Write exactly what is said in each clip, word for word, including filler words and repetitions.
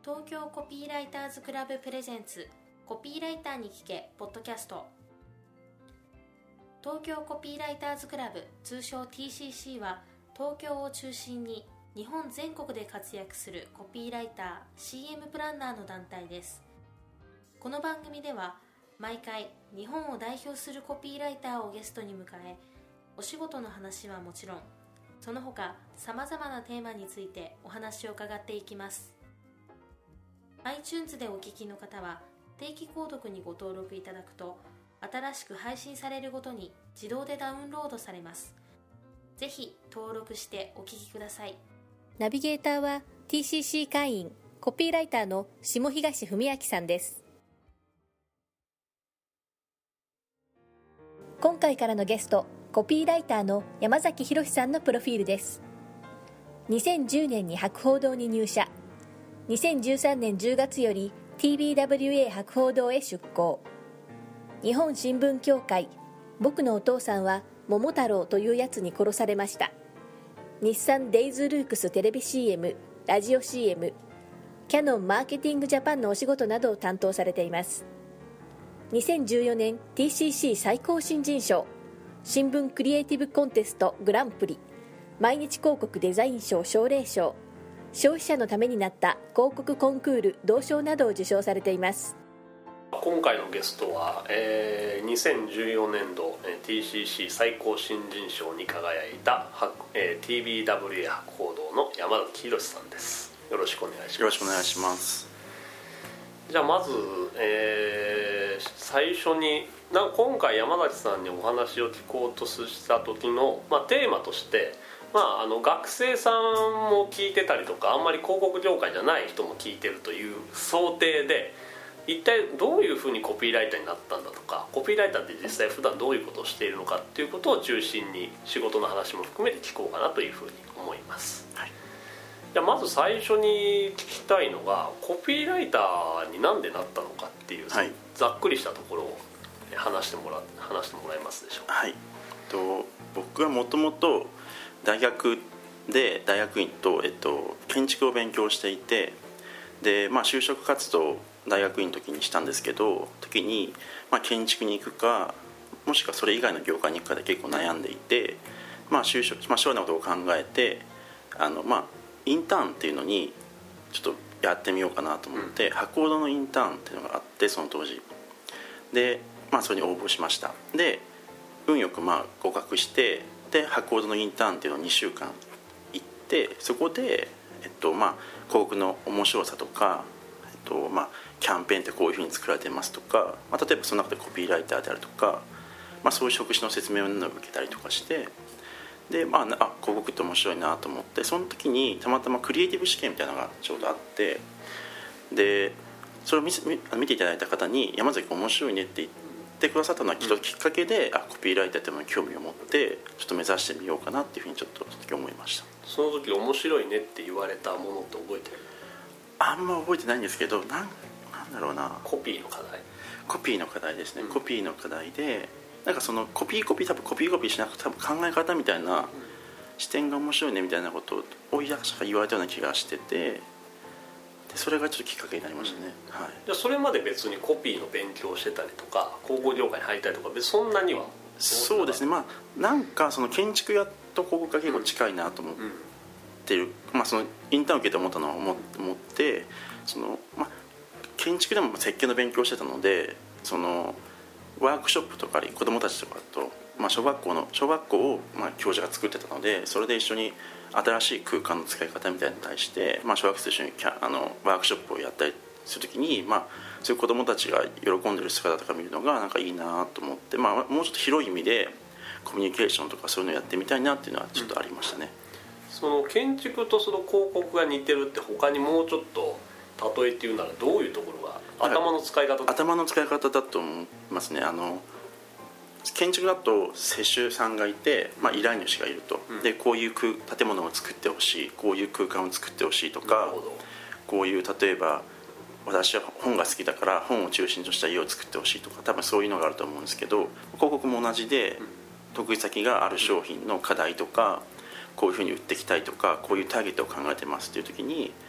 東京コピーライターズクラブプレゼンツコピーライターに聞けポッドキャスト。東京コピーライターズクラブ、通称 ティーシーシー は東京を中心に日本全国で活躍するコピーライター、シーエム プランナーの団体です。この番組では毎回日本を代表するコピーライターをゲストに迎え、お仕事の話はもちろんその他さまざまなテーマについてお話を伺っていきます。 iTunes でお聞きの方は定期購読にご登録いただくと、新しく配信されるごとに自動でダウンロードされます。ぜひ登録してお聞きください。ナビゲーターは ティーシーシー 会員コピーライターの下東文明さんです。今回からのゲスト、コピーライターの山崎博さんのプロフィールです。にせんじゅうねんに博報堂に入社、にせんじゅうさんねんじゅうがつより ティービーダブリューエー 博報堂へ出向。日本新聞協会、僕のお父さんは桃太郎というやつに殺されました、日産デイズルークステレビ シーエム、 ラジオ シーエム、 キヤノンマーケティングジャパンのお仕事などを担当されています。にせんじゅうよねん ティーシーシー 最高新人賞、新聞クリエイティブコンテストグランプリ、毎日広告デザイン賞奨励賞、消費者のためになった広告コンクール銅賞などを受賞されています。 今回のゲストは、えー、にせんじゅうよねんど ティーシーシー 最高新人賞に輝いた、えー、ティービーダブリューエー 博報堂の山崎博さんです。よろしくお願いします。 よろしくお願いします。 じゃあまず、えー、最初にな今回山崎さんにお話を聞こうとした時の、まあ、テーマとして、まあ、あの学生さんも聞いてたりとか、あんまり広告業界じゃない人も聞いてるという想定で、一体どういうふうにコピーライターになったんだとか、コピーライターって実際普段どういうことをしているのかっていうことを中心に仕事の話も含めて聞こうかなというふうに思います、はい。じゃあまず最初に聞きたいのが、コピーライターになんでなったのかっていう、はい、ざっくりしたところを話してもら話してもらえますでしょうか。 はい、と僕はもともと大学で大学院と、えっと、建築を勉強していて、で、まあ、就職活動を大学院の時にしたんですけど、時に、まあ、建築に行くかもしくはそれ以外の業界に行くかで結構悩んでいて、まあ就職まあ、将来のことを考えて、あの、まあ、インターンっていうのにちょっとやってみようかなと思って、うん、博報堂のインターンっていうのがあって、その当時で、まあ、それに応募しました。で運よくまあ合格して、で博報堂のインターンっていうのをにしゅうかん行って、そこで、えっとまあ、広告の面白さとか、えっとまあ、キャンペーンってこういうふうに作られてますとか、まあ、例えばその中でコピーライターであるとか、まあ、そういう職種の説明を受けたりとかして、で、まあ、あ広告って面白いなと思って、その時にたまたまクリエイティブ試験みたいなのがちょうどあって、でそれを 見, 見ていただいた方に山崎面白いねって言ってくださったのはきっときっかけで、うん、あコピーライターってものに興味を持ってちょっと目指してみようかなっていうふうにちょっとその時思いました。 その時面白いねって言われたものって覚えてる？ あんま覚えてないんですけど、なんなんだろうな、 コピーの課題コピーの課題ですね、うん、コピーの課題で、なんかそのコピーコピー多分コピーコピーしなくて多分考え方みたいな、うん、視点が面白いねみたいなことを言われたような気がしてて、でそれがちょっときっかけになりましたね、うん、はい。 じゃあそれまで別にコピーの勉強をしてたりとか広告業界に入ったりとか別にそんなには？ そうですね、まあなんかその建築やと広告が結構近いなと思ってる、うんまあ、そのインターンを受けて思ったのは思ってその、まあ、建築でも設計の勉強をしてたので、そのワークショップとかに子どもたちとかと、まあ、小学校の小学校をまあ教授が作ってたので、それで一緒に新しい空間の使い方みたいに対して、まあ、小学生と一緒にキャあのワークショップをやったりするときに、まあ、そういう子どもたちが喜んでる姿とか見るのがなんかいいなと思って、まあ、もうちょっと広い意味でコミュニケーションとかそういうのをやってみたいなっていうのはちょっとありましたね、 うん、その建築とその広告が似てるって他にもうちょっと例えっていうならどういうところが頭の使い方頭の使い方だと思いますね。あの建築だと施主さんがいて、まあ、依頼主がいると、うん、でこういう建物を作ってほしい、こういう空間を作ってほしいとか、こういう例えば私は本が好きだから本を中心とした家を作ってほしいとか、多分そういうのがあると思うんですけど、広告も同じで、うん、得意先がある商品の課題とか、こういうふうに売っていきたいとか、こういうターゲットを考えてますっていう時に、ま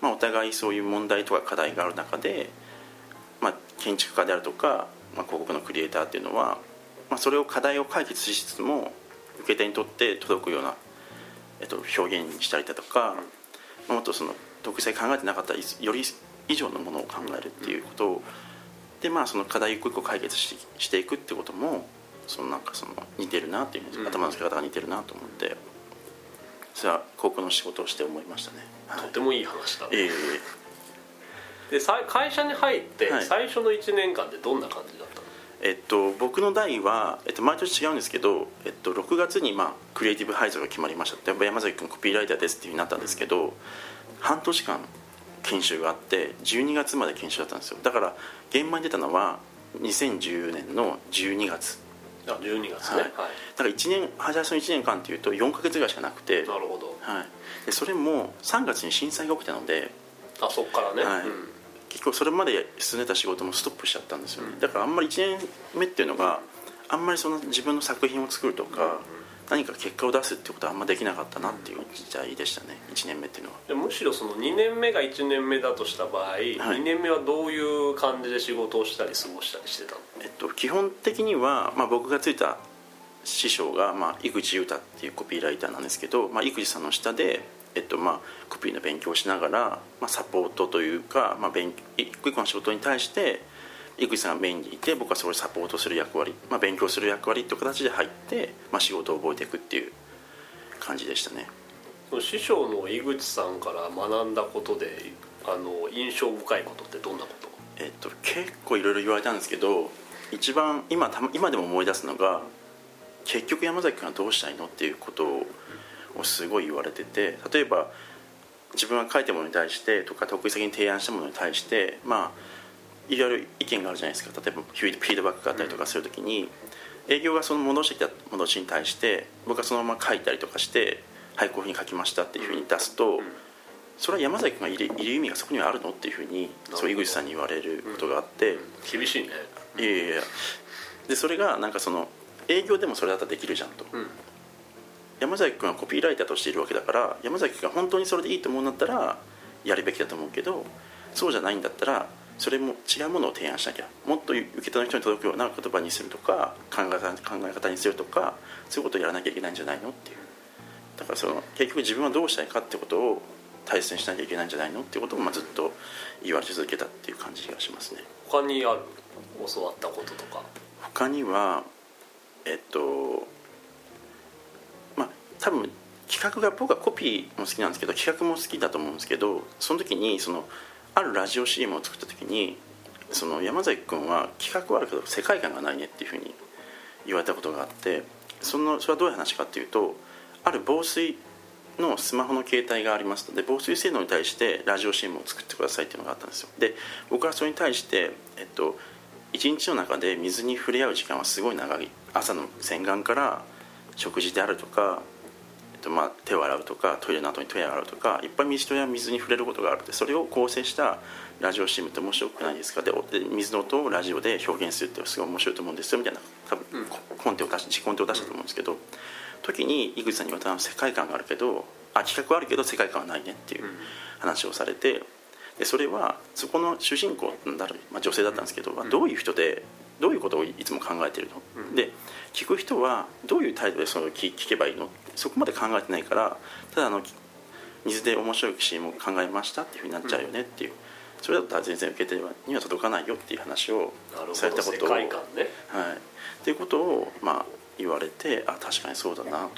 まあ、お互いそういう問題とか課題がある中で、まあ、建築家であるとか、まあ、広告のクリエイターっていうのは、まあ、それを課題を解決しつつも受け手にとって届くような、えっと、表現にしたりだとか、まあ、もっとその独自性考えてなかったより以上のものを考えるっていうことをで、まあ、その課題を一個一個解決し、していくってこともそのなんかその似てるなっていう、うん、頭の付け方が似てるなと思ってそれは広告の仕事をして思いましたね。 とてもいい話だね、 えー、で会社に入って最初のいちねんかんでどんな感じだったの？ えっと、僕の代は、えっと、毎年違うんですけど、えっと、ろくがつに、まあ、クリエイティブ配属が決まりましたって山崎君コピーライターですっていう風になったんですけど、半年間研修があってじゅうにがつまで研修だったんですよ。だから現場に出たのはにせんじゅうねんのじゅうにがつ。 あ、じゅうにがつね、はい、だからいちねん最初のいちねんかんっていうとよんかげつぐらいしかなくて、 なるほど、 はい、でそれもさんがつに震災が起きたので、 あ、そっからね、 はい、うん、結構それまで進んでた仕事もストップしちゃったんですよね、うん、だからあんまりいちねんめっていうのがあんまりその自分の作品を作るとか、うん、何か結果を出すっていうことはあんまできなかったなっていう時代でしたね、いちねんめっていうのは。 でむしろそのにねんめがいちねんめだとした場合、はい、にねんめはどういう感じで仕事をしたり過ごしたりしてたの？ えっと、基本的には、まあ、僕がついた師匠が、まあ、井口裕太っていうコピーライターなんですけど、まあ、井口さんの下で、えっとまあ、コピーの勉強をしながら、まあ、サポートというか、まあ、勉一個一個の仕事に対して井口さんがメインにいて僕はそれをサポートする役割、まあ、勉強する役割という形で入って、まあ、仕事を覚えていくっていう感じでしたね。 師匠の井口さんから学んだことであの印象深いことってどんなこと？ えっと、結構いろいろ言われたんですけど一番 今, 今でも思い出すのが結局山崎君はどうしたいのっていうことをすごい言われてて、例えば自分が書いたものに対してとか得意先に提案したものに対してまあいろいろ意見があるじゃないですか。例えばフィードバックがあったりとかするときに営業がその戻してきた戻しに対して僕がそのまま書いたりとかしてはいこういうふうに書きましたっていうふうに出すとそれは山崎君がいる、いる意味がそこにはあるのっていうふうにそう井口さんに言われることがあって、 厳しいね。 いやいやいやでそれがなんかその営業でもそれだったらできるじゃんと、うん、山崎君はコピーライターとしているわけだから山崎君が本当にそれでいいと思うんだったらやるべきだと思うけどそうじゃないんだったらそれも違うものを提案しなきゃもっと受け手の人に届くような言葉にするとか考え方、考え方にするとかそういうことをやらなきゃいけないんじゃないのっていう。だからその結局自分はどうしたいかってことを大切にしなきゃいけないんじゃないのっていうことをまあずっと言われ続けたっていう感じがしますね。 他にある教わったこととか？ 他にはえっとまあ多分企画が僕はコピーも好きなんですけど企画も好きだと思うんですけどその時にそのあるラジオ シーエム を作った時にその山崎君は企画はあるけど世界観がないねっていうふうに言われたことがあってそのそれはどういう話かっていうとある防水のスマホの携帯がありますので防水性能に対してラジオ シーエム を作ってくださいっていうのがあったんですよ。で僕はそれに対して、えっと、いちにちの中で水に触れ合う時間はすごい長い。朝の洗顔から食事であるとか、えっと、まあ手を洗うとかトイレの後に手を洗うとかいっぱい水や水に触れることがあるのでそれを構成したラジオ シーエム って面白くないですか。で水の音をラジオで表現するってすごい面白いと思うんですよみたいな多分、うん、コンテを出し自己コンテを出したと思うんですけど時に井口さんに言われた世界観があるけどあ企画はあるけど世界観はないねっていう話をされてでそれはそこの主人公になる、まあ、女性だったんですけど、うん、どういう人でどういうことをいつも考えてるの、うん、で聞く人はどういう態度でその 聞, 聞けばいいのそこまで考えてないからただあの水で面白いシーンも考えましたっていうふうになっちゃうよねっていう、うん、それだったら全然受け手には届かないよっていう話をされたことを、 世界観ね、 はい、っていうことをまあ言われてあ確かにそうだなと思って、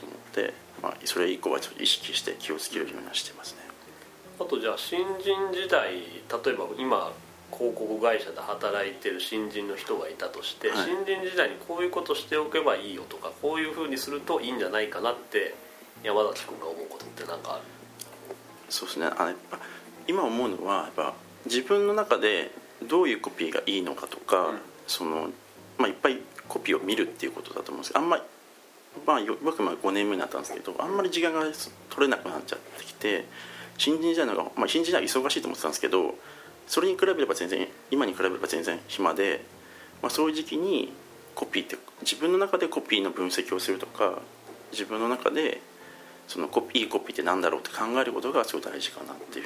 まあ、それ以降はちょっと意識して気をつけるようにはしてますね。 あとじゃあ新人時代例えば今広告会社で働いてる新人の人がいたとして、はい、新人時代にこういうことしておけばいいよとかこういうふうにするといいんじゃないかなって山崎君が思うことって何かある？ そうですねあのやっぱ今思うのはやっぱ自分の中でどういうコピーがいいのかとか、うん、そのまあ、いっぱいコピーを見るっていうことだと思うんですけどあんまり、まあ、僕もごねんめになったんですけどあんまり時間が取れなくなっちゃってきて新人時代のが、まあ、新人時代は忙しいと思ってたんですけどそれに比べれば全然今に比べれば全然暇で、まあ、そういう時期にコピーって自分の中でコピーの分析をするとか自分の中でそのコピーいいコピーって何だろうって考えることがすごい大事かなっていうふうに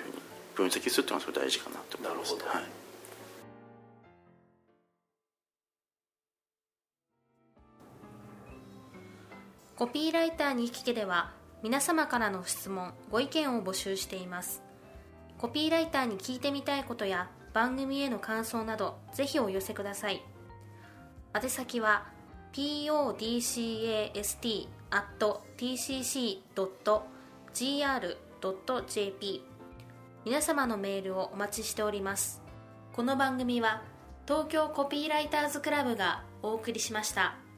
分析するっていうのはそれ大事かなと思います。 なるほど、 はい、 コピーライターに聞けでは皆様からの質問ご意見を募集しています。コピーライターに聞いてみたいことや番組への感想などぜひお寄せください。宛先は ピーオーディーシーエーエスティー アット ティーシーシー ドット ジーアール ドット ジェーピー 皆様のメールをお待ちしております。この番組は東京コピーライターズクラブがお送りしました。